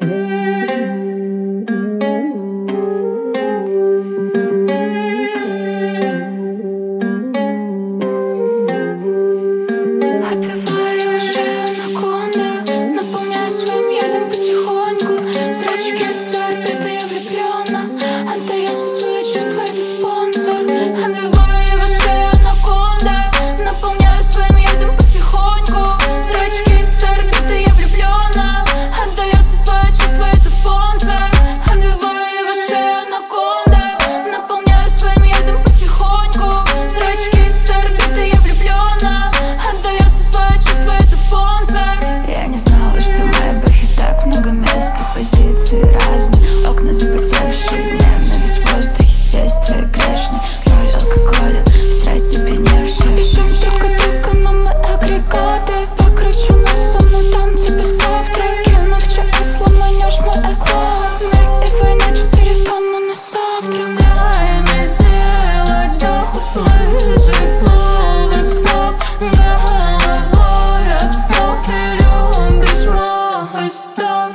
Отпиваю уже анаконда, наполняю своим ядом потихоньку. Зрачки сорбит, и я влюблена. Отдаю все свои чувства, это спонсор. Отбиваю уже анаконда, наполняю своим ядом потихоньку. Зрачки сорбит, и я влюблена. Отдаю все свои чувства, это спонсор. Отбиваю уже анаконда, наполняю своим ядом потихоньку. Зрачки сорбит, и я влюблена. Отдаю все свои чувства, это спонсор. Я не знала, что в моей бэхе так много мест и позиции разные. Окна запотевшие, дневно весь в воздухе. Действия грешные, ноль алкоголя, страсть опьяневшая. Пишем друг от друга, но мы агрегаты. Покручу носом, но там тебе завтра. Кину в ЧС, ломанешь мой эклад. Мир и война, 4 тома на завтрак. Дай мне сделать вдох, услышать слово стоп. Головой об стол, ты любишь мой стон.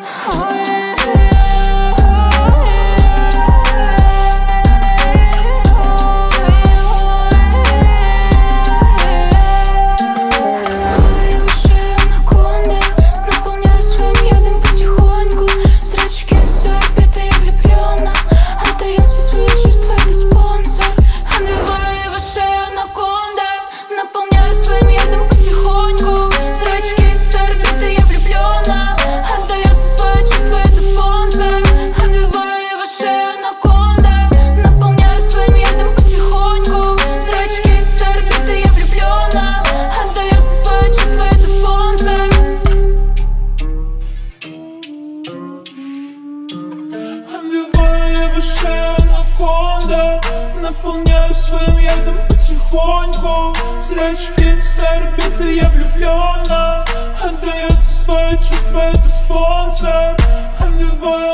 Наполняю своим ядом потихоньку. Зрачки сорбиты, я влюблена. Отдается свои чувства, это спонсор. Отбиваю